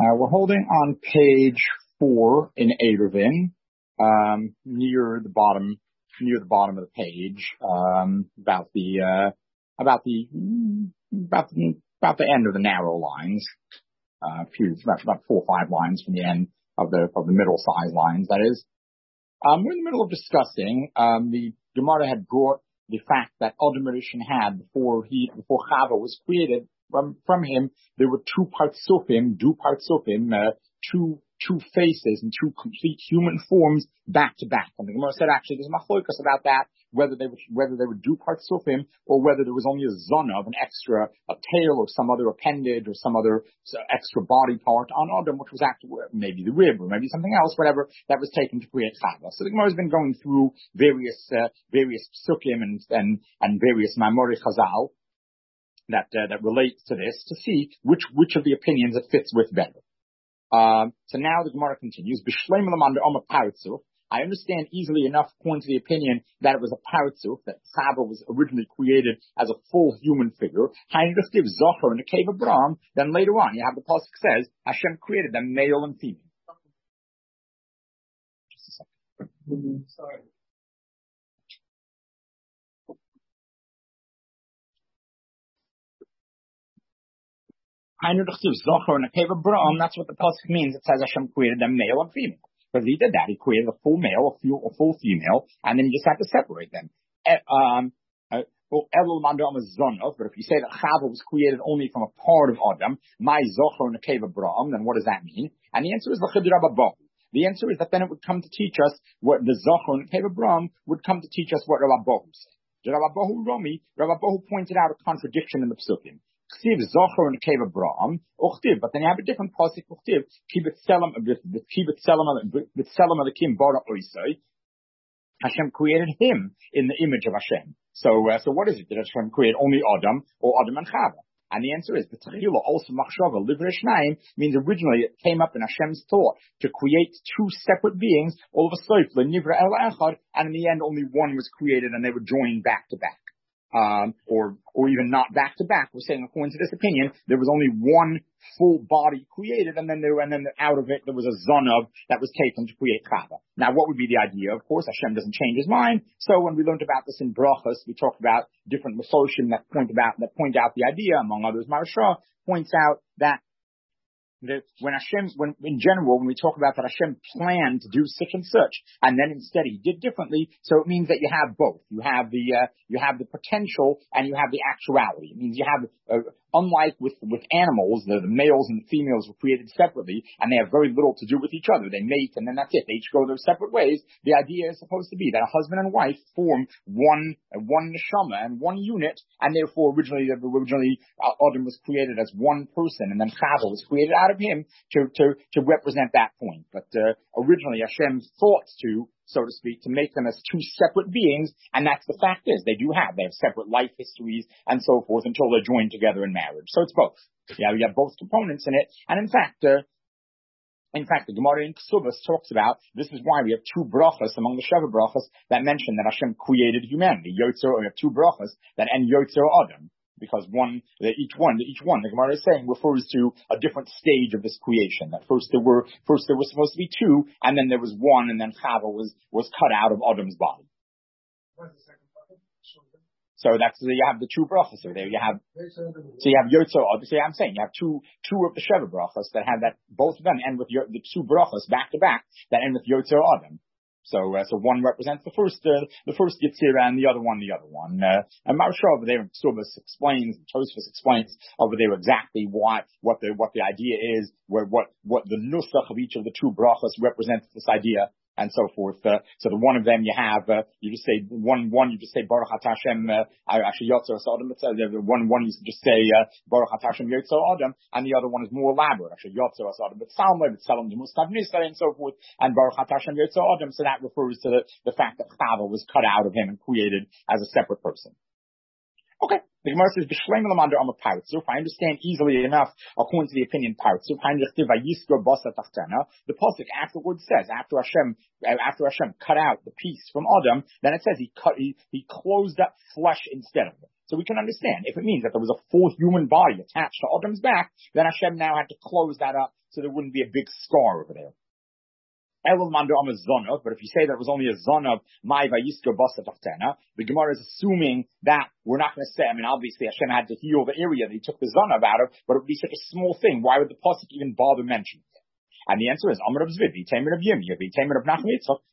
We're holding on page 4 in Eruvin, near the bottom of the page, about the end of the narrow lines, about 4 or 5 lines from the end of the middle size lines. That is, we're in the middle of discussing the Gemara had brought the fact that Adam Rishon had before Chava was created. From him, there were two partsufim, two faces and two complete human forms back to back. And the Gemara said actually there's machlokas about that, whether they were two partsufim or whether there was only a zonav, a tail or some other appendage or some other extra body part on Adam, which was actually maybe the rib or maybe something else, whatever, that was taken to create Chava. So the Gemara has been going through various psukim and various Maimori Chazal that relates to this to see which of the opinions it fits with better. So now the Gemara continues. I understand easily enough according to the opinion that it was a paratzuf, that Chava was originally created as a full human figure. Zohar in the cave of Brahm. Then later on, you have the pasuk says Hashem created them male and female. Just a second. Sorry. That's what the pasuk means. It says Hashem created them male and female. Because he did that. He created a full male, a full female, and then he just had to separate them. But if you say that Chava was created only from a part of Adam, my Zohar in the cave of Brahm, then what does that mean? And the answer is the answer is that then it would come to teach us what the Zohar in the cave of Brahm would come to teach us what Rabbahu said. Rabbahu pointed out a contradiction in the psukim. Chtiv Zohar in the cave of Brahm, but then you have a different pasuk. Chtiv Kibet Selam Alekim Bara Oisai. Hashem created him in the image of Hashem. So what is it? Did Hashem create only Adam or Adam and Chava? And the answer is the Tchila also Machshava Livre means originally it came up in Hashem's thought to create two separate beings. All of a sudden, Nivra El Echad, and in the end only one was created, and they were joined back to back. Or even not back to back. We're saying according to this opinion, there was only one full body created, and then out of it there was a zonav that was taken to create Chava. Now, what would be the idea? Of course, Hashem doesn't change his mind. So when we learned about this in Brachos, we talked about different Mesoshim that point out the idea. Among others, Maharsha points out that when we talk about that Hashem planned to do such and such, and then instead he did differently, so it means that you have both. You have the potential and you have the actuality. It means you have, unlike with animals, the males and the females were created separately, and they have very little to do with each other. They mate, and then that's it. They each go their separate ways. The idea is supposed to be that a husband and wife form one neshama and one unit, and therefore originally Adam was created as one person, and then Chava was created out of him to represent that point. But originally Hashem thought to, so to speak, to make them as two separate beings, and that's the fact is they have separate life histories and so forth until they're joined together in marriage. So it's both. Yeah, you have both components in it, and in fact, the Gemara in Ksubas talks about this is why we have two brachas among the Sheva brachas that mention that Hashem created humanity. Yotzer, we have two brachas that end Yotzer Adam. Because each one, the Gemara is saying, refers to a different stage of this creation. That first there were supposed to be two, and then there was one, and then Chava was cut out of Adam's body. What's the second bracha? So you have the two brachas. So there you have Yotzer. So I'm saying you have two of the Sheva brachas that have that, both of them end with the two brachas back to back that end with Yotzer Adam. So one represents the first Yetzirah and the other one. And Maharsha over there in Ksubas explains, and Tosfos explains over there exactly what the idea is, what the nusach of each of the two brachas represents this idea, and so forth. So the one of them you have, you just say Baruch Atah Hashem, actually Yotzer Adam. One you just say Baruch Atah Hashem Yotzer Adam, and the other one is more elaborate. Actually Yotzer Adam, but Salom Mustav Nisay and so forth, and Baruch Atah Hashem Yotzer Adam. So that refers to the fact that Chava was cut out of him and created as a separate person. Okay. The Gemara says, I understand easily enough, according to the opinion Paratzuf, the pasuk afterwards says, after Hashem cut out the piece from Adam, then it says he closed up flesh instead of it. So we can understand if it means that there was a full human body attached to Adam's back, then Hashem now had to close that up so there wouldn't be a big scar over there. But if you say that it was only a zonav, the Gemara is assuming that we're not going to say, obviously Hashem had to heal the area that he took the zonav out of, but it would be such a small thing. Why would the pasuk even bother mentioning it? And the answer is, Amar of Zvivi, Tamer of Yemi, Tamer of Nachum Yitzchak,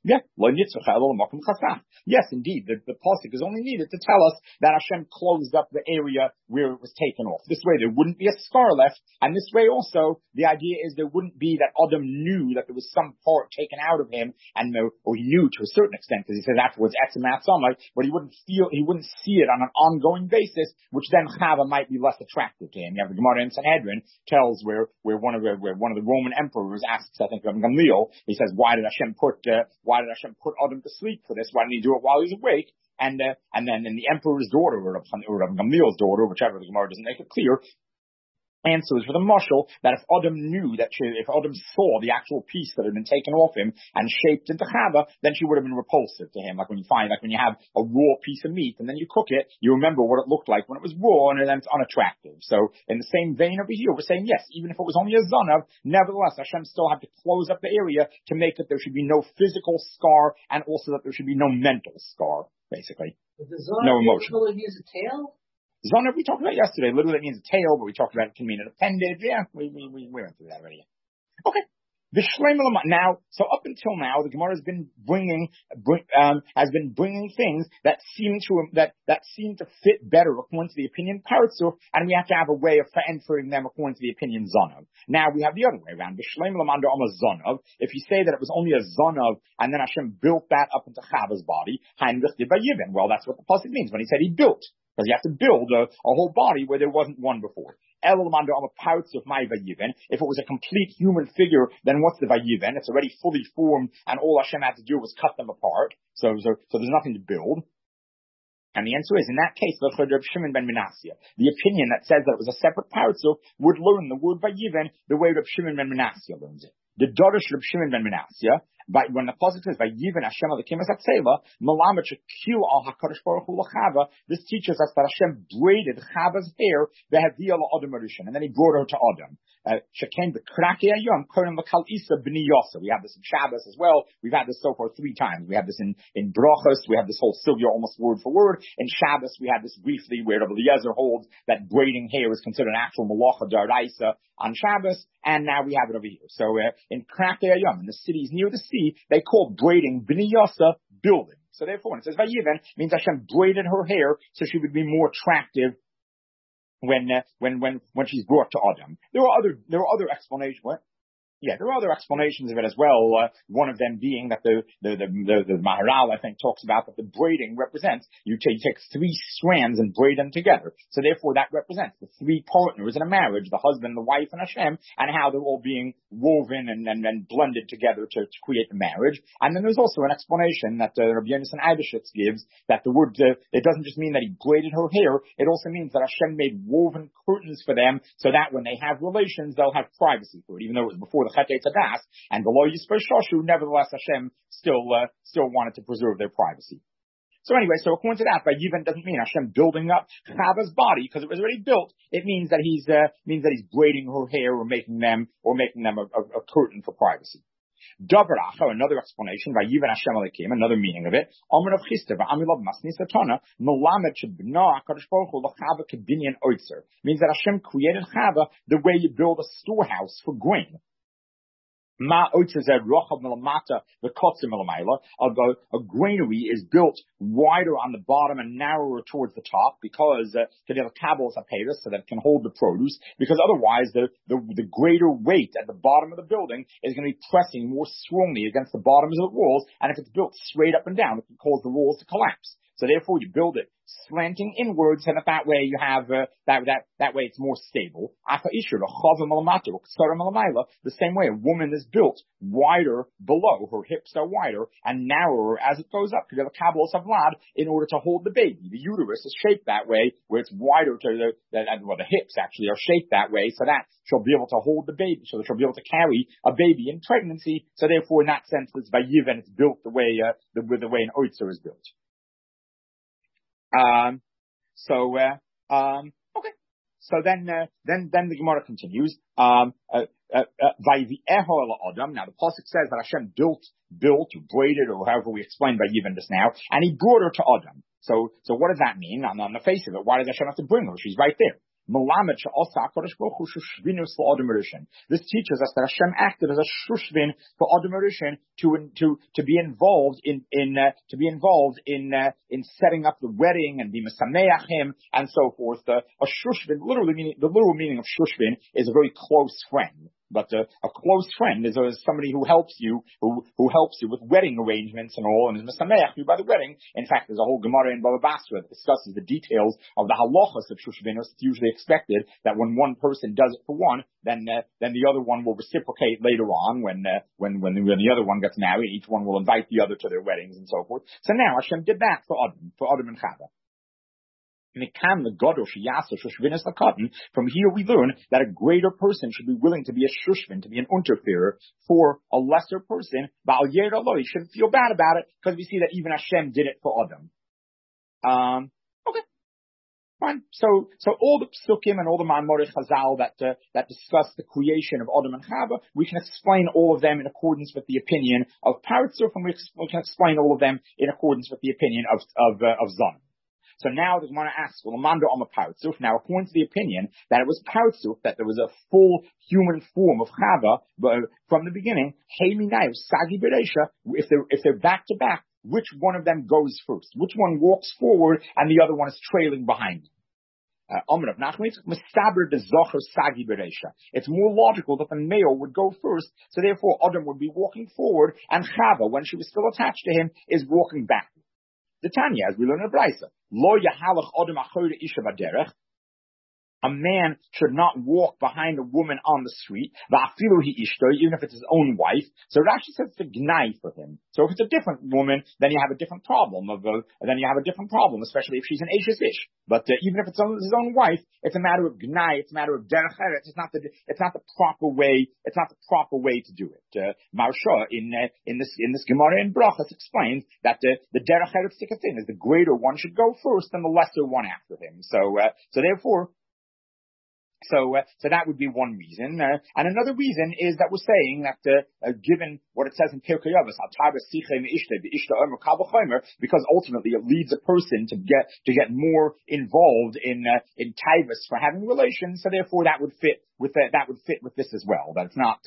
yes, indeed, the pasuk is only needed to tell us that Hashem closed up the area where it was taken off. This way there wouldn't be a scar left, and this way also, the idea is there wouldn't be that Adam knew that there was some part taken out of him, and or he knew to a certain extent, because he says afterwards, but he wouldn't see it on an ongoing basis, which then Chava might be less attractive to him. You have the Gemara in Sanhedrin tells where one of the Roman emperors asks, I think, of Gamliel, he says, why did Hashem put Adam to sleep for this? Why didn't he do it while he was awake? And then the emperor's daughter, or Gamliel's daughter, whichever, the Gemara doesn't make it clear, answers for the mashal that if Adam knew if Adam saw the actual piece that had been taken off him and shaped into Chava, then she would have been repulsive to him. Like when you have a raw piece of meat and then you cook it, you remember what it looked like when it was raw, and then it's unattractive. So in the same vein over here, we're saying yes, even if it was only a zonav, nevertheless Hashem still had to close up the area to make it there should be no physical scar, and also that there should be no mental scar, basically. No emotion. Use a tail? Zonav we talked about yesterday. Literally it means a tail, but we talked about it can mean an appendage. Yeah, we went through that already. Okay. Now, so up until now, the Gemara has been bringing things that seem to fit better according to the opinion Paratzu, and we have to have a way of entering them according to the opinion Zonav. Now we have the other way around. Zonav. If you say that it was only a Zonav and then Hashem built that up into Chava's body, well, that's what the pasuk means when he said he built. Because you have to build a whole body where there wasn't one before. If it was a complete human figure, then what's the vayiven? It's already fully formed, and all Hashem had to do was cut them apart. So there's nothing to build. And the answer is, in that case, the opinion that says that it was a separate paratzu would learn the word vayiven the way Reb Shimon ben Menashe learns it. The Dorish Reb Shimon ben Menashe, but when the pasuk says vayiven Hashem Elokim es hatzela, malamet shekil al hakadosh baruch hu lachava, this teaches us that Hashem braided Chava's hair v'havia la'adam arishan, and then he brought her to Adam. Sheken b'krakei hayom korim l'kal isa b'ni Yosef. We have this in Shabbos as well. We've had this so far 3 times. We have this in Brachos. We have this whole sugya almost word for word. In Shabbos we had this briefly where Rabbi Eliezer holds that braiding hair is considered an actual malacha d'oraisa on Shabbos, and now we have it over here. So in Krakei hayom, in the cities near the sea, they call braiding b'ni Yosef building. So therefore, when it says vayiven, means Hashem braided her hair so she would be more attractive when she's brought to Adam. There are other explanations. What? Yeah, there are other explanations of it as well. One of them being that the Maharal, I think, talks about that the braiding represents you take 3 strands and braid them together. So therefore, that represents the 3 partners in a marriage: the husband, the wife, and Hashem, and how they're all being woven and blended together to create the marriage. And then there's also an explanation that Rabbi Yonasan Eibeshitz gives that the word it doesn't just mean that he braided her hair; it also means that Hashem made woven curtains for them, so that when they have relations, they'll have privacy for it, even though it was before the Chetei Tadas, and the Lo Yisper Shoshu, nevertheless Hashem still wanted to preserve their privacy. So anyway, so according to that, Vayiven doesn't mean Hashem building up Chava's body because it was already built. It means that he's braiding her hair or making them a curtain for privacy. Davaracha, another explanation, Vayiven Hashem Elokim, another meaning of it. Amar of Chisda, V'amilav Masni Satana, Melamed Shebna Hakadosh Baruch Hu L'Chava Kebinyan Oitzer, means that Hashem created Chava the way you build a storehouse for grain. A granary is built wider on the bottom and narrower towards the top because so that it can hold the produce, because otherwise the greater weight at the bottom of the building is going to be pressing more strongly against the bottoms of the walls, and if it's built straight up and down, it can cause the walls to collapse. So therefore, you build it slanting inwards, and that way you have that way it's more stable. The same way, a woman is built wider below; her hips are wider and narrower as it goes up, in order to hold the baby. The uterus is shaped that way, where it's wider to the hips actually are shaped that way, so that she'll be able to hold the baby, so that she'll be able to carry a baby in pregnancy. So therefore, in that sense, it's Vayiven, it's built the way an Oitzer is built. Okay. So then the Gemara continues. Now the pasuk says that Hashem built, braided, or however we explained by Yevon just now, and he brought her to Adam. So what does that mean? On the face of it, why does Hashem have to bring her? She's right there. This teaches us that Hashem acted as a shushvin for Adam Rishon to be involved in setting up the wedding and be mesameach him and so forth. A shushvin, the literal meaning of shushvin is a very close friend. But a close friend is somebody who helps you with wedding arrangements and all, and is mesameach you by the wedding. In fact, there's a whole Gemara in Baba Basra that discusses the details of the halachas of shushvinos. It's usually expected that when one person does it for one, then the other one will reciprocate later on when the other one gets married. Each one will invite the other to their weddings and so forth. So now Hashem did that for Adam and Chava. From here we learn that a greater person should be willing to be a shushvin, to be an unterferer for a lesser person. He shouldn't feel bad about it because we see that even Hashem did it for Adam. Okay, fine. So all the psukim and all the Ma'amorei Chazal that discuss the creation of Adam and Chava, we can explain all of them in accordance with the opinion of Paratzuf, and we can explain all of them in accordance with the opinion of Zon. So now the Gemara asks, well, Amanda on the Paratzuf. Now, according to the opinion that it was Paratzuf, that there was a full human form of Chava from the beginning, Sagi Bereisha, if they're back to back, which one of them goes first? Which one walks forward and the other one is trailing behind? It's more logical that the male would go first, so therefore Adam would be walking forward, and Chava, when she was still attached to him, is walking back. The Tanya, as we learn in the Brisa, Lo yahalach Adam achore isha baderech. A man should not walk behind a woman on the street, even if it's his own wife. So Rashi says it's a gnai for him. So if it's a different woman, then you have a different problem. Especially if she's an Eishes Ish. But even if it's his own wife, it's a matter of gnai. It's a matter of derech eretz. It's not the proper way. It's not the proper way to do it. Marsha in this Gemara in Brachas explains that the derech eretz tikatin is the greater one should go first and the lesser one after him. So therefore. So that would be one reason. And another reason is that we're saying that, given what it says in Pirkei Avos, because ultimately it leads a person to get more involved in taivas for having relations. So therefore that would fit with this as well. That's not,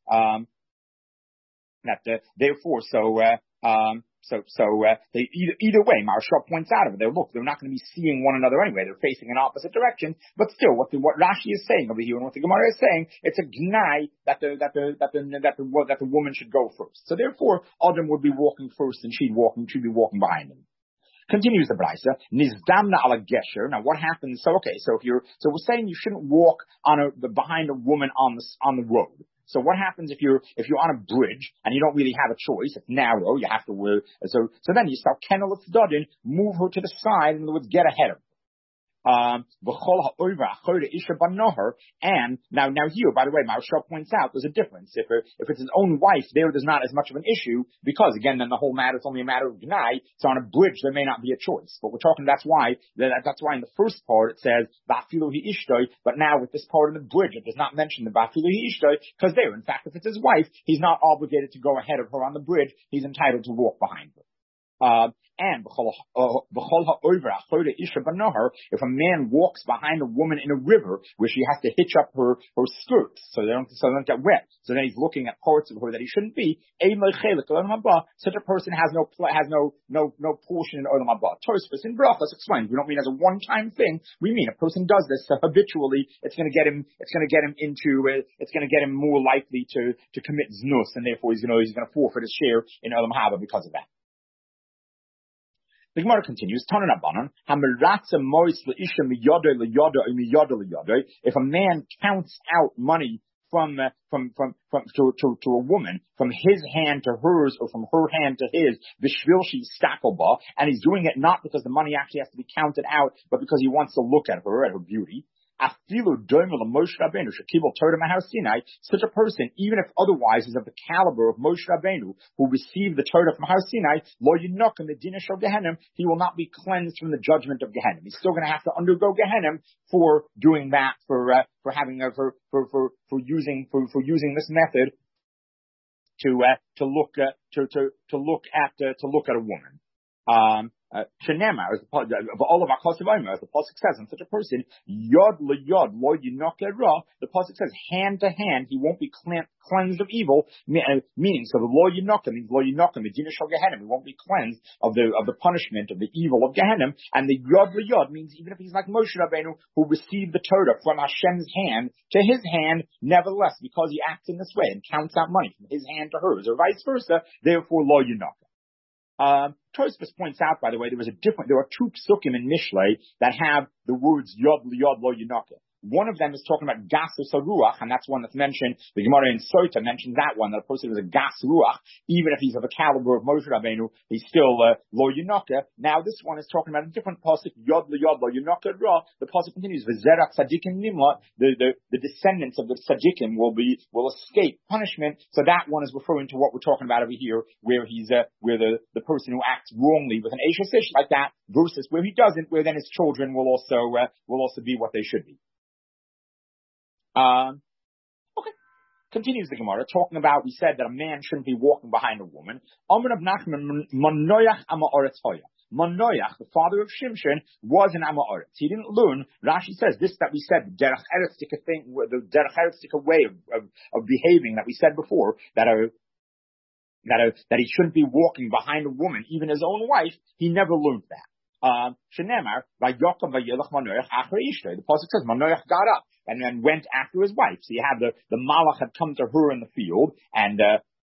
either way, Maharsha points out over there, look, they're not going to be seeing one another anyway. They're facing in opposite directions. But still, what Rashi is saying over here and what the Gemara is saying, it's a gnai that the woman should go first. So therefore, Adam would be walking first and she'd be walking behind him. Continues the Brisa, Nizdamna ala gesher. Now what happens? So we're saying you shouldn't walk behind a woman on the road. So what happens if you're on a bridge and you don't really have a choice? It's narrow. You have to so then you start kennel dodin, move her to the side, in other words, get ahead of her. And now here, by the way, Maharsha points out there's a difference. If it's his own wife, there's not as much of an issue because again, then the whole matter is only a matter of gnai. So on a bridge, there may not be a choice. But we're talking. That's why in the first part it says ba'afilu hi ishtoi, but now with this part of the bridge, it does not mention the ba'afilu hi ishtoi because there, in fact, if it's his wife, he's not obligated to go ahead of her on the bridge. He's entitled to walk behind her. And if a man walks behind a woman in a river where she has to hitch up her skirts so they don't get wet, so then he's looking at parts of her that he shouldn't be, such a person has no portion in Olam Haba. Tosfos in Brachos explains we don't mean as a one-time thing. We mean a person does this so habitually, it's going to get him more likely to commit znus, and therefore he's going to forfeit his share in Olam Haba because of that. The Gemara continues, if a man counts out money from to a woman, from his hand to hers or from her hand to his, and he's doing it not because the money actually has to be counted out, but because he wants to look at her beauty. Such a person, even if otherwise is of the caliber of Moshe Rabbeinu, who received the Torah from Har Sinai, he will not be cleansed from the judgment of Gehenna. He's still going to have to undergo Gehenna for doing that, for using this method to look at a woman. Shenemar, of all of our Kosev Omer, as the Pasuk says, on such a person, Yod LeYod Lo Yinoke Ra, the Pasuk says, hand to hand, he won't be cleansed of evil, meaning, so the Lo Yinoke means Lo Yinoke, the Dina Shel Gehenna, he won't be cleansed of the punishment, of the evil of Gehenna, and the Yod LeYod means even if he's like Moshe Rabbeinu, who received the Torah from Hashem's hand to his hand, nevertheless, because he acts in this way and counts out money from his hand to hers, or vice versa, therefore Lo Yinoke. Tosfos points out, by the way, there are two psukim in Mishlei that have the words Yod L'Yod Lo Yinoke. One of them is talking about Gasus Ruach, and that's one that's mentioned. The Gemara in Sota mentions that one, that a person is a Gas Ruach, even if he's of the caliber of Moshe Rabbeinu, he's still Lo Yinoke. Now this one is talking about a different pasuk, Yod L'Yod Lo Yinoke Ra. The pasuk continues, V'zerach Tzadikim Nimla, the descendants of the Tzadikim will escape punishment. So that one is referring to what we're talking about over here, where he's where the person who acts wrongly with an Ashes Ish like that, versus where he doesn't, where then his children will also be what they should be. Okay. Continues the Gemara, talking about, we said that a man shouldn't be walking behind a woman. Manoach, the father of Shimshon, was an Amoritz. He didn't learn, Rashi says, this that we said, the Derech Eretztika thing, the Derech Eretztika way of behaving that we said before, that he shouldn't be walking behind a woman, even his own wife, he never learned that. Shenemar, Vayokam Vayelach Manoach Achar Ishtay. The pasuk says Manoach got up and then went after his wife. So you have the Malach had come to her in the field and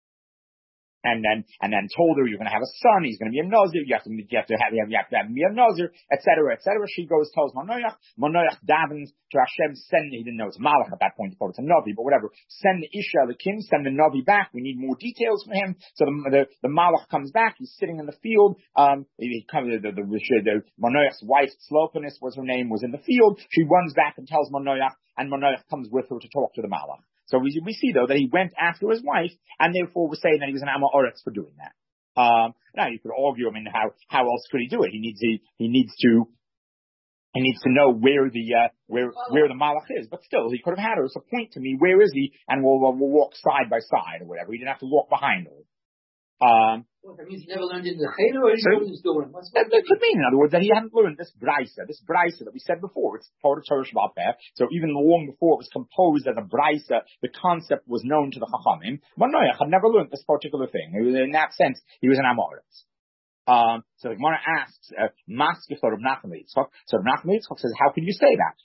then told her you're going to have a son. He's going to be a Nazir. You have to have him be a Nazir, etc., etc. She goes, tells Manoach. Manoach davens to Hashem. He didn't know it's Malach at that point. He thought it's a Navi, but whatever. Send the Isha, the king. Send the Navi back. We need more details from him. So the Malach comes back. He's sitting in the field. The Manoach's wife, Sloponis was her name, was in the field. She runs back and tells Manoach, and Manoach comes with her to talk to the Malach. So we see though that he went after his wife, and therefore we're saying that he was an Amoritz for doing that. Now you could argue, I mean, how else could he do it? He needs to know where the Malach is, but still he could have had her. So point to me, where is he? And we'll walk side by side or whatever. He didn't have to walk behind her. That means he never learned in the Cheder, or he was doing. That could mean, in other words, that he hadn't learned this Braisa that we said before. It's part of Torah Shabbat Peh. So even long before it was composed as a Braisa, the concept was known to the Chachamim. Manoach had never learned this particular thing. In that sense, he was an Amoritz. So the Gemara asks, Maskif Rav Nachman Yitzchak. So Rav Nachman Yitzchak says, how can you say that?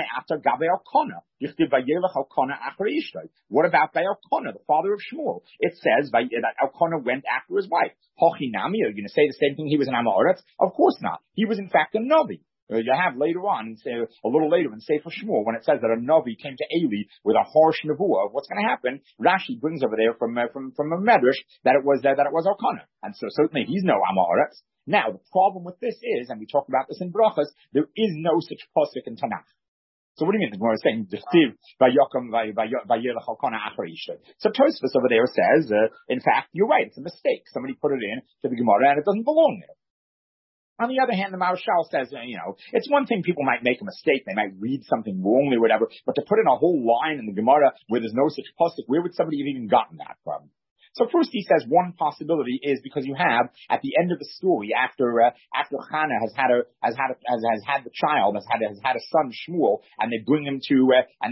What about by Elkanah, the father of Shmuel? It says that Elkanah went after his wife. Hochinami, are you going to say the same thing? He was an Amoritz? Of course not. He was in fact a Navi. You have later on, a little later in Sefer Shmuel, when it says that a Navi came to Eli with a harsh nevuah of what's going to happen, Rashi brings over there from a medrash that it was Elkanah. And so certainly he's no Amoritz. Now, the problem with this is, and we talk about this in Brachas, there is no such pasuk in Tanakh. So what do you mean? The Gemara is saying, so Tosfos over there says, in fact, you're right, it's a mistake. Somebody put it in to the Gemara and it doesn't belong there. On the other hand, the Maharshal says, it's one thing people might make a mistake, they might read something wrongly or whatever, but to put in a whole line in the Gemara where there's no such pasuk, where would somebody have even gotten that from? So first he says one possibility is because you have at the end of the story after Hannah has had the child, has had a son Shmuel, and they bring him to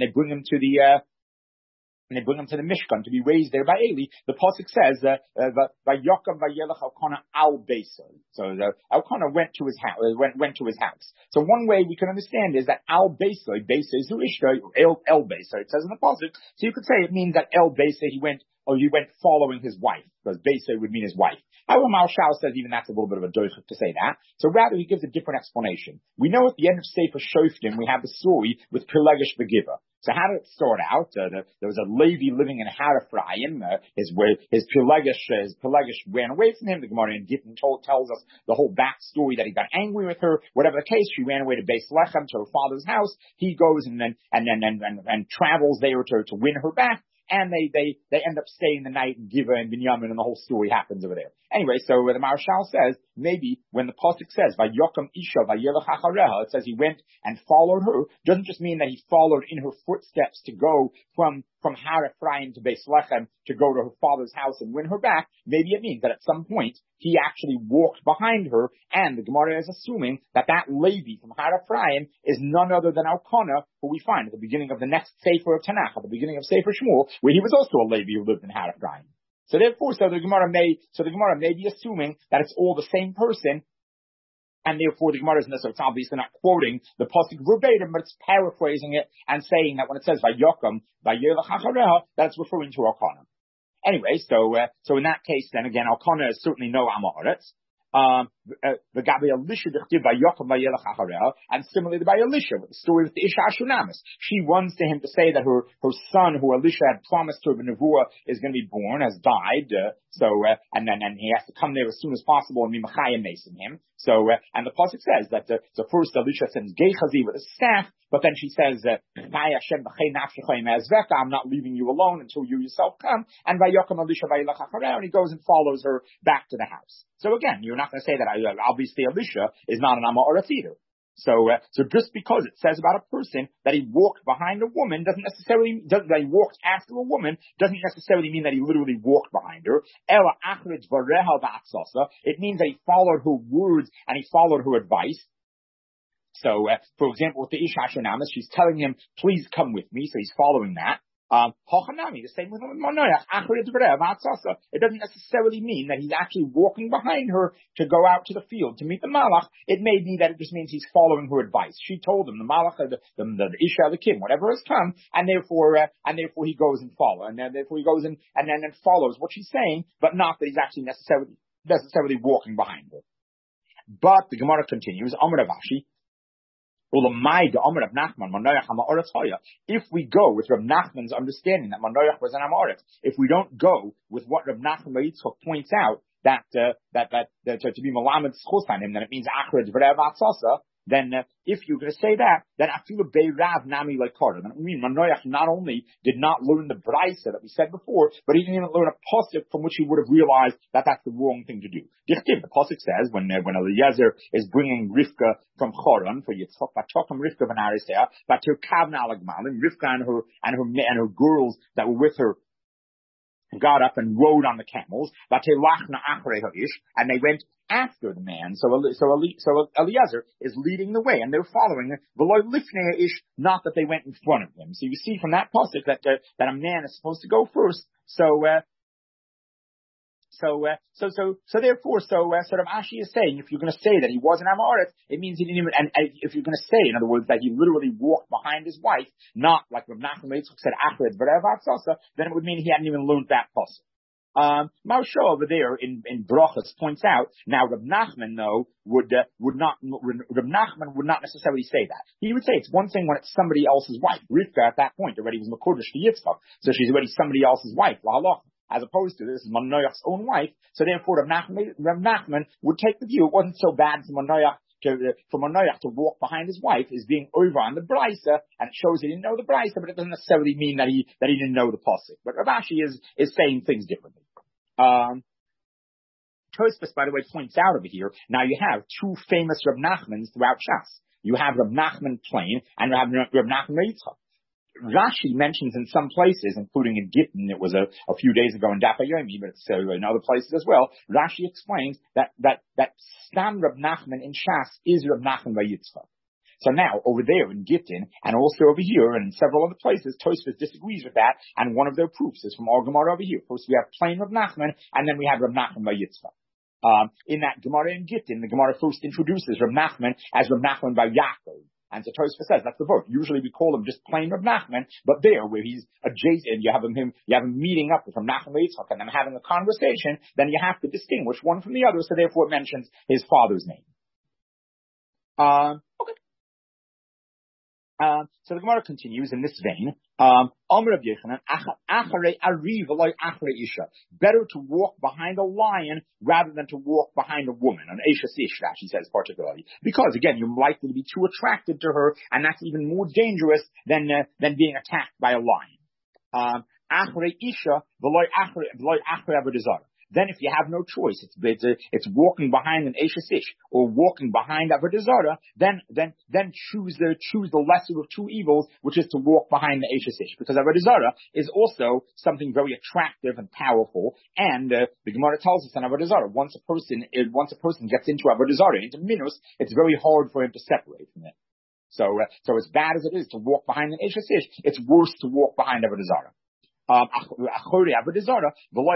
the Mishkan to be raised there by Eli. The pasuk says Vayokam Vayelach Elkanah al Beiso. So Elkanah went to his house. So one way we can understand is that al Beiso is Ishta, El Beiso. It says in the pasuk. So you could say it means that El Beiso he went following his wife, because Beiso would mean his wife. However, Maharshal says even that's a little bit of a doichuk to say that. So rather he gives a different explanation. We know at the end of Sefer Shoftim we have the story with Pelegish Begiva. So how did it start out? There was a Levi living in Har Ephraim. His Pelegish ran away from him. The Gemara in Gittin tells us the whole backstory that he got angry with her. Whatever the case, she ran away to Beis Lechem, to her father's house. He goes and travels there to win her back. And they end up staying the night in Giva and Binyamin, and the whole story happens over there. Anyway, so the Maharshal says, maybe when the pasuk says, Vayokam Isha Vayelech Achareha, it says he went and followed her, doesn't just mean that he followed in her footsteps to go from Har Ephraim to Beis Lechem to go to her father's house and win her back. Maybe it means that at some point he actually walked behind her, and the Gemara is assuming that Levi from Har Ephraim is none other than Elkanah, who we find at the beginning of the next Sefer of Tanakh, at the beginning of Sefer Shmuel, where he was also a Levi who lived in Har Ephraim. So therefore, the Gemara may be assuming that it's all the same person, and therefore the Gemara so it's obviously not quoting the pasuk verbatim, but it's paraphrasing it and saying that when it says Vayokam Vayelech Achareha, that's referring to Elkanah. Anyway, so in that case, then again, Elkanah is certainly no Amaretz. And similarly by Elisha, with the story with the Isha Ashunamis. She runs to him to say that her son, who Elisha had promised her, the Nevuah, is going to be born, has died. And he has to come there as soon as possible and be Machayim Mason him. And the pasuk says that first Elisha sends Gehazi with a staff, but then she says, I'm not leaving you alone until you yourself come. And Vayokam Elisha Vayelech Achareha, and he goes and follows her back to the house. So again, you're not going to say that obviously Elisha is not an Amaretz either. So just because it says about a person that he walked behind a woman that he walked after a woman doesn't necessarily mean that he literally walked behind her. It means that he followed her words and he followed her advice. So, for example, with the Isha Ashunamis, she's telling him, please come with me, so he's following that. The same with Manoach. It doesn't necessarily mean that he's actually walking behind her to go out to the field to meet the Malach. It may be that it just means he's following her advice. She told him the Malach, the Isha, the Kim, whatever has come, and therefore he goes and follows, and therefore he goes and follows what she's saying, but not that he's actually necessarily walking behind her. But the Gemara continues, Amar Rav Ashi. If we go with Rav Nachman's understanding that Manoach was an Amoritz, if we don't go with what Rav Nachman Yitzchak points out that to be Malamed Schus on him, then it means Achred V'Rev Atzasa. Then if you're going to say that, then Afilu Beirav Nami Lekara. Then I mean Manoach not only did not learn the Brisa that we said before, but he didn't even learn a pasuk from which he would have realized that that's the wrong thing to do. The pasuk says when Eliezer is bringing Rivka from Choron for Yitzchak, Vatocham Rivka v'Narisea, Vatirkavna Alagmalim, Rivka and her girls that were with her got up and rode on the camels, and they went after the man. So Eliezer is leading the way, and they're following. Not that they went in front of him. So you see from that pasuk that a man is supposed to go first. Therefore, sort of Ashi is saying, if you're going to say that he was an Amoritz, it means he didn't even, and if you're going to say, in other words, that he literally walked behind his wife, not like Rav Nachman Yitzchak said, Achred V'Rev Atzasa, then it would mean he hadn't even learned that pasuk. Marsha over there in Brachas points out, now Rav Nachman though would not necessarily say that. He would say it's one thing when it's somebody else's wife. Rivka at that point already was Makodesh to Yitzchak, so she's already somebody else's wife, Lahalach. As opposed to this is Manoach's own wife, so therefore Rav Nachman would take the view it wasn't so bad for Manoach to walk behind his wife is being over on the Brisa, and it shows he didn't know the Brisa, but it doesn't necessarily mean that he didn't know the pasuk. But Rav Ashi is saying things differently. Tosfos, by the way, points out over here. Now you have two famous Rav Nachmans throughout Shas. You have Rav Nachman Plain and Rav Nachman Yitzchak. Rashi mentions in some places, including in Gittin, it was a few days ago in Daf Yomi, but it's in other places as well. Rashi explains that Stam Rav Nachman in Shas is Rav Nachman by Yitzchak. So now, over there in Gittin, and also over here, and in several other places, Tosfos disagrees with that, and one of their proofs is from our Gemara over here. First we have plain Rav Nachman, and then we have Rav Nachman by Yitzchak. In that Gemara in Gittin, the Gemara first introduces Rav Nachman as Rav Nachman by Yaakov. And so Tosfos says that's the vote. Usually we call him just plain Rav Nachman, but there where he's adjacent, you have him meeting up with Rav Nachman Yitzchak and them having a conversation, then you have to distinguish one from the other, so therefore it mentions his father's name. Okay. So the Gemara continues in this vein. Better to walk behind a lion rather than to walk behind a woman. An Eisha Sishra, she says particularly. Because again, you're likely to be too attracted to her, and that's even more dangerous than being attacked by a lion. Then if you have no choice, it's walking behind an Eishes Ish or walking behind Avodah Zarah, then choose the lesser of two evils, which is to walk behind the Eishes Ish. Because Avodah Zarah is also something very attractive and powerful, and the Gemara tells us in Avodah Zarah, once a person gets into Avodah Zarah, into Minus, it's very hard for him to separate from it. So as bad as it is to walk behind an Eishes Ish, it's worse to walk behind Avodah Zarah. And the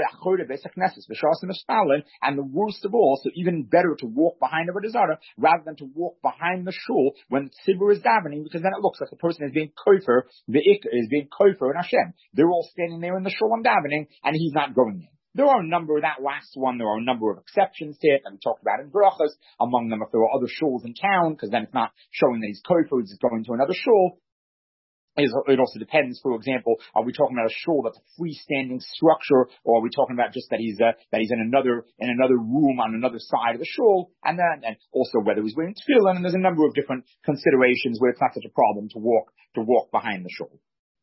worst of all, so even better to walk behind Avodah Zarah rather than to walk behind the shul when Tzibur is davening, because then it looks like the person is being kofer, is being kofer in Hashem. They're all standing there in the shul and davening, and he's not going in. There are a number of that last one. There are a number of exceptions to it, and we talked about in brachas. Among them, if there are other shuls in town, because then it's not showing that he's kofer, he's going to another shul. It also depends. For example, are we talking about a shul that's a freestanding structure, or are we talking about just that he's in another room on another side of the shul, and also whether he's wearing tefillin, and there's a number of different considerations where it's not such a problem to walk behind the shul.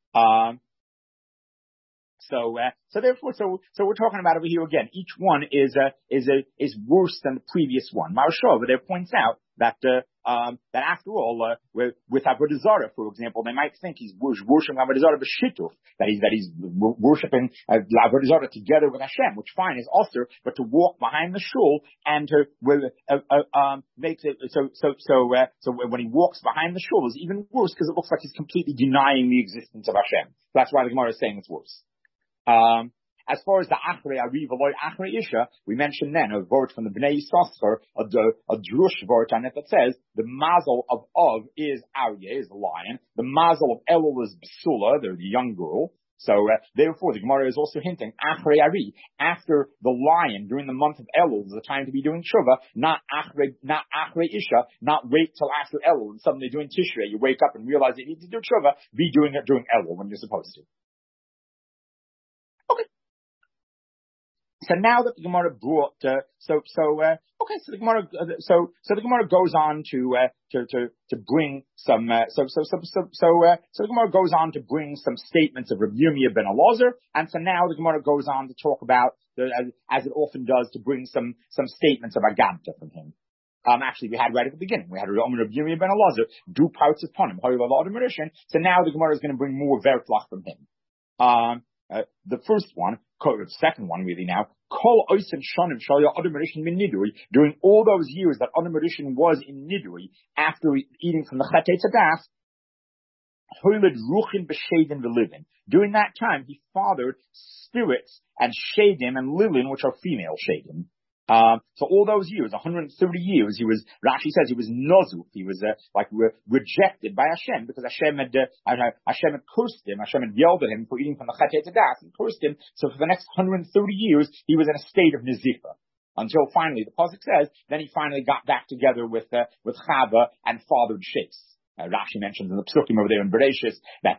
So we're talking about over here again. Each one is worse than the previous one. Maharsha over there points out that after all, with Avodah Zarah, for example, they might think he's worshiping Avodah Zarah b'shituf, that he's worshiping Avodah Zarah together with Hashem, which fine is also, but to walk behind the shul and to makes it so when he walks behind the shul is even worse because it looks like he's completely denying the existence of Hashem. That's why the Gemara is saying it's worse. As far as the Achrei Ari V'loi Achrei Isha, we mentioned then a word from the Bnei Yissaschar, a drush word on it that says the mazel of is Aryeh, is the lion. The mazel of Elul is B'sula, the young girl. So therefore, the Gemara is also hinting Achrei Ari, after the lion during the month of Elul is the time to be doing tshuva, not Achrei Isha, not wait till after Elul and suddenly doing Tishrei. You wake up and realize you need to do tshuva. Be doing it during Elul when you're supposed to. So now that the Gemara brought, the Gemara goes on to bring some, the Gemara goes on to bring some statements of Rabbi Yirmiyah ben Elazar, and so now the Gemara goes on to talk about, as it often does, to bring some statements of Agamta from him. Actually, we had right at the beginning, we had Rabbi Yirmiyah ben Elazar, do parts upon him, so now the Gemara is going to bring more Vertlach from him. The first one, the second one really now, during all those years that Adam Rishon was in Nidui, after eating from the Chatei Tzadas, during that time he fathered spirits and Shadim and Lilin, which are female Shadim. So all those years, 130 years, Rashi says he was nozuf. He was, rejected by Hashem because Hashem had cursed him. Hashem had yelled at him for eating from the Chatei Tzadas and cursed him. So for the next 130 years, he was in a state of Nizifa. Until finally, the pasuk says, then he finally got back together with Chava and fathered Shais. Rashi mentions in the Psukim over there in Bereshis that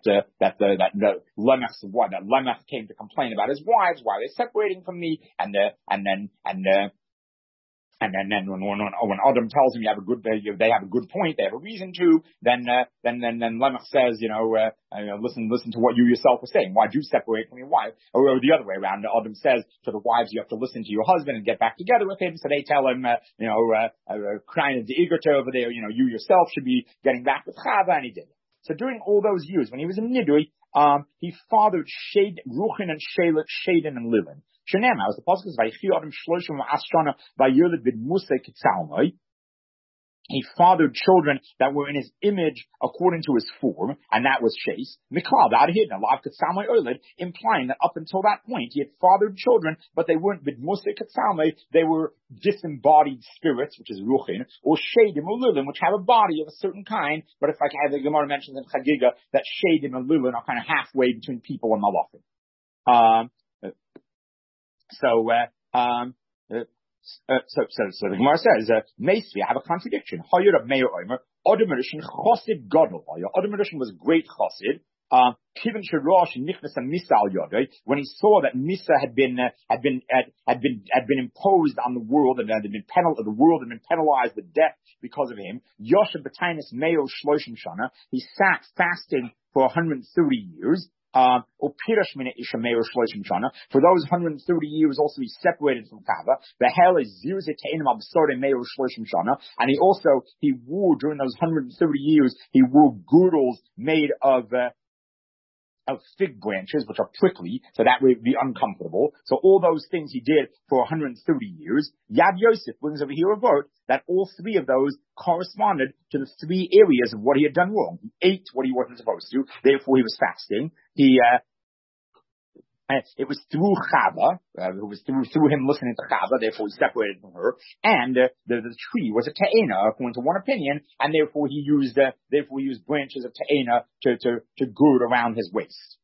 Lemech came to complain about his wives, why they're separating from me, and then when Adam tells him they have a good point, they have a reason to, then Lemech says, listen to what you yourself were saying. Why'd you separate from your wife? Or the other way around, Adam says to the wives, you have to listen to your husband and get back together with him. So they tell him, crying the Igorta over there, you yourself should be getting back with Chava, and he did. So during all those years, when he was in Nidui, he fathered Ruchin and Shaden and Lilin. Shenema, as the pasuk says, "Vayichi Adam shloshim v'ashrona vayoled b'dmusei kitzalmoi." He fathered children that were in his image according to his form, and that was Shais. Miklal, the Adhid, Alav Kitzalmei Oiled, implying that up until that point he had fathered children, but they weren't b'dmusei kitzalmei, they were disembodied spirits, which is Ruchin, or Shadim or Lilin, which have a body of a certain kind, but if the Gemara mentions in Chagiga that Shadim and Lilin are kind of halfway between people and Malachim. So the Gemara says, Meisvi, I have a contradiction. Adam Rishon Chosid Gadol. Adam Rishon was a great Chosid. When he saw that Misa had been imposed on the world and the world had been penalized with death because of him, Yoshev B'Tainis Meo Shloshim Shana, he sat fasting for 130 years. For those 130 years also he separated from Chava. And he wore during those 130 years, he wore girdles made of fig branches, which are prickly, so that would be uncomfortable. So all those things he did for 130 years. Yad Yosef brings over here a vote that all three of those corresponded to the three areas of what he had done wrong. He ate what he wasn't supposed to, therefore he was fasting. It was through Chava, it was through him listening to Chava, therefore he separated from her, and the tree was a te'ena, according to one opinion, and therefore he used branches of te'ena to gird around his waist.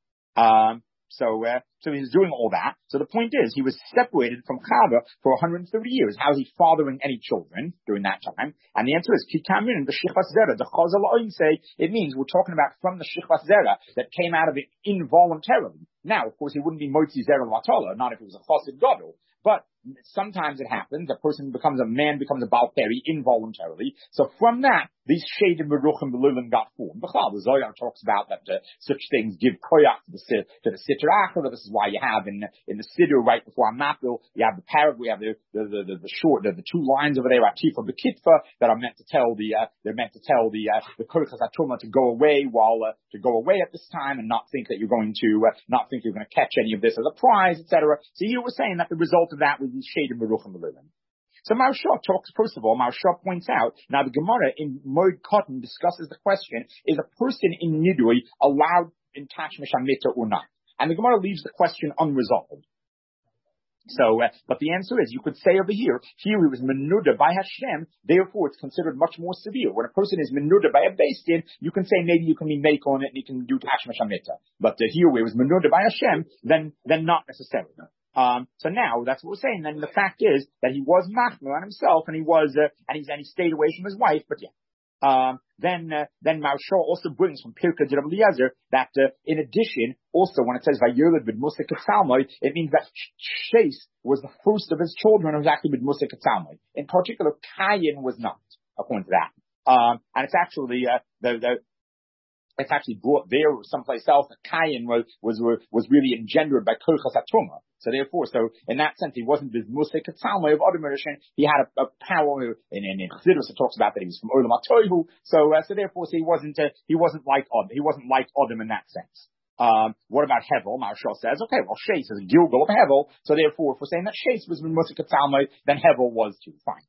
So he was doing all that. So the point is, he was separated from Chava for 130 years. How is he fathering any children during that time? And the answer is, Kikamin, the Shichas Zera, the Chazal Oin say, it means we're talking about from the Shichas Zera that came out of it involuntarily. Now, of course, he wouldn't be Motzi Zera Latola, not if it was a Chosid Gadol. But sometimes it happens, a man becomes a Baal Peri involuntarily. So from that, these Shadim Beruchim Belulim got formed. The Zohar talks about that such things give koyach to the Sitra Achra. This is why you have in the Siddur right before Amapil, you have the paragraph, we have the two lines over there, Atifa Bekitfa, that are meant to tell the Koyachas Atruma to go away at this time and not think that you're going to catch any of this as a prize, etc. So you were saying that the result of that was these Shadim Beruchim Belulim. So Maharsha talks, first of all, Maharsha points out, now the Gemara in Moed Cotton discusses the question, is a person in Nidui allowed in Tashmish HaMittah or not? And the Gemara leaves the question unresolved. So, but the answer is, you could say over here he was menuda by Hashem, therefore it's considered much more severe. When a person is menuda by a beis din, you can say maybe you can be make on it and you can do Tashmish HaMittah. But here it was menuda by Hashem, then not necessarily. So now that's what we're saying. Then the fact is that he was machmir on himself, and he stayed away from his wife. But yeah, then Maharsha also brings from Pirkei de Rabbi Eliezer that in addition, also when it says Vayoled b'Musa Ketzalmai, it means that Shais was the first of his children who was actually b'Musa Ketzalmai. In particular, Cain was not, according to that. And it's actually it's actually brought there or someplace else that Cain was really engendered by Koyachas Atruma. So therefore, in that sense, he wasn't the Musik Tzalmai of Adam Rishon. He had a power in Chassidus. It talks about that he was from Olam HaTohu. So therefore, he wasn't like Adam. He wasn't like Adam in that sense. What about Hevel? Maharsha says, okay, well, Shais is a Gilgal of Hevel. So therefore, if we're saying that Shais was Musik Tzalmai, then Hevel was too. Fine.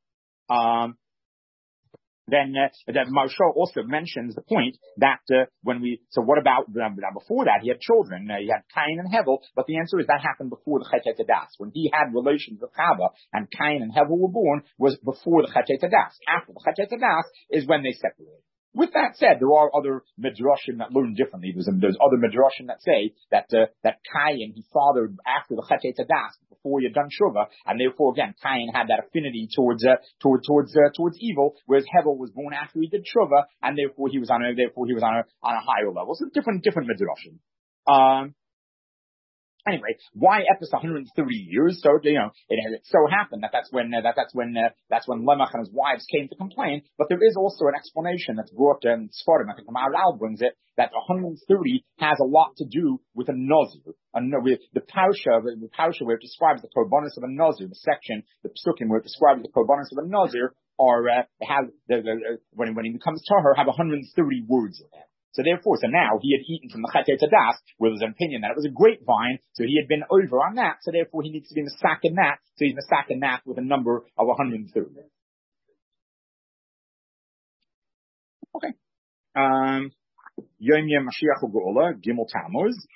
Then Maharsha also mentions the point that what about before that he had children, he had Cain and Hevel, but the answer is that happened before the Chet Das. When he had relations with Chava and Cain and Hevel were born was before the Chet Das. After the Chet Das is when they separated. With that said, there are other midrashim that learn differently. There's other midrashim that say that Cain he fathered after the Chet Das before he had done Shuvah, and therefore again Cain had that affinity towards evil, whereas Hevel was born after he did Shuvah, and therefore he was on a higher level. So different midrashim. Anyway, why Epis 130 years? So it so happened that's when Lemach and his wives came to complain. But there is also an explanation that's brought in Sfarim. I think the Maharal brings it that 130 has a lot to do with a Nazir. The parsha where it describes the korbanos of a Nazir, the section, the psukim where it describes the korbanos of a Nazir, when he becomes tahor, have 130 words in it. So now he had eaten from the Chet Das, where there's an opinion that it was a grapevine, so he had been over on that, so therefore he needs to be Mesak in that, so he's Mesak in that with a number of 130. Okay. Yom Yom Mashiach U'Geula, Gimel Tammuz.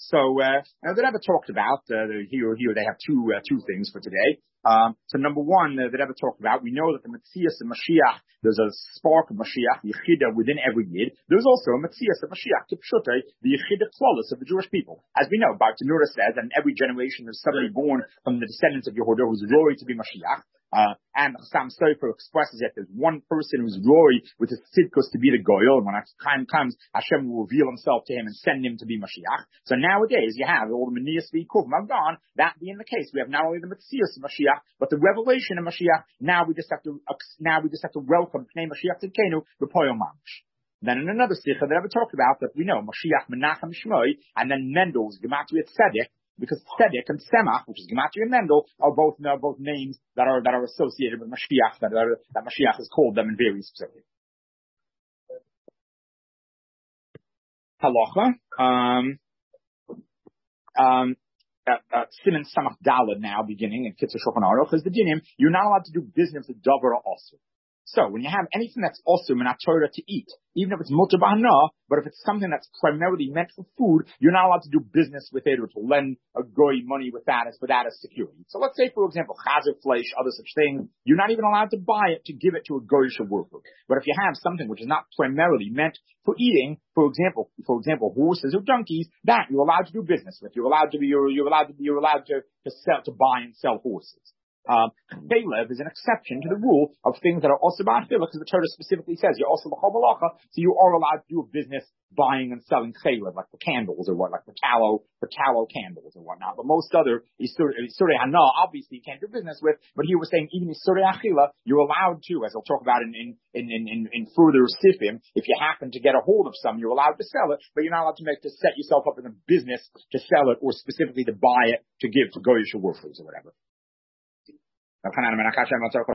Now the Rebbe talked about, here they have two things for today. So number one, the Rebbe talked about, we know that the Metzias and Mashiach, there's a spark of Mashiach, the Yechida within every Yid. There's also a Metzias of Mashiach, Kipshutei, the Yechida Klolus of the Jewish people. As we know, Bartanura says that in every generation there's somebody born from the descendants of Yehuda who's roy to be Mashiach. And Chassam Sofer expresses that there's one person who's roy with his tzidkus to be the goyel, and when time comes, Hashem will reveal himself to him and send him to be Mashiach. So nowadays, you have all the Menias v'Ikuvim are gone. That being the case, we have not only the Metzias of Mashiach, but the revelation of Mashiach. Now we just have to welcome Pnei Mashiach Tzidkenu b'Poyel Mamash. Then in another sikha that I ever talked about, that we know Mashiach Menachem Shmoi, and then Mendel's Gematria Tzedek, because Tzedek and Semach, which is Gematria and Mendel, are both names that are associated with Mashiach, that Mashiach has called them in various specific. Halacha, Siman Samach Daled now beginning in Kitzur Shulchan Aruch is the dinim. You're not allowed to do business with davar or osur. So when you have anything that's osur min Torah to eat, even if it's mutar b'hana, but if it's something that's primarily meant for food, you're not allowed to do business with it or to lend a goy money with that as security. So let's say, for example, chazer flesh, other such things, you're not even allowed to buy it to give it to a goyish worker. But if you have something which is not primarily meant for eating, for example, horses or donkeys, that you're allowed to do business with. You're allowed to sell, to buy and sell horses. Chaylev is an exception to the rule of things that are also ba'achila, because the Torah specifically says you're also b'chol malacha, so you are allowed to do a business buying and selling chaylev, like for candles or what, like for tallow candles or whatnot. But most other isurei hana, obviously you can't do business with. But here we're saying even isurei achila, you're allowed to, as I'll talk about in further sifim. If you happen to get a hold of some, you're allowed to sell it, but you're not allowed to set yourself up in a business to sell it or specifically to buy it to give to goyish workers or whatever.